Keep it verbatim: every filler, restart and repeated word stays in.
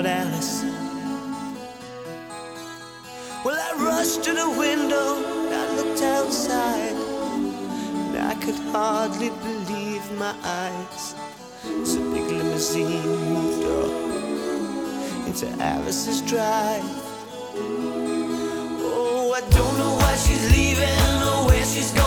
about Alice. Well, I rushed to the window and I looked outside, and I could hardly believe my eyes. As a big limousine moved up into Alice's drive. Oh, I don't know why she's leaving or where she's going.